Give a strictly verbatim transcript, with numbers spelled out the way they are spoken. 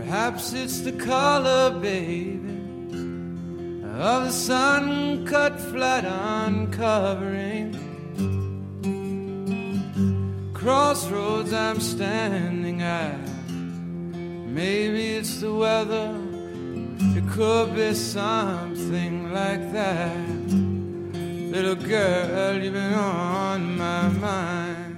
Perhaps it's the color, baby, of the sun cut flat uncovering. Crossroads I'm standing at. Maybe it's the weather. It could be something like that. Little girl, you've been on my mind.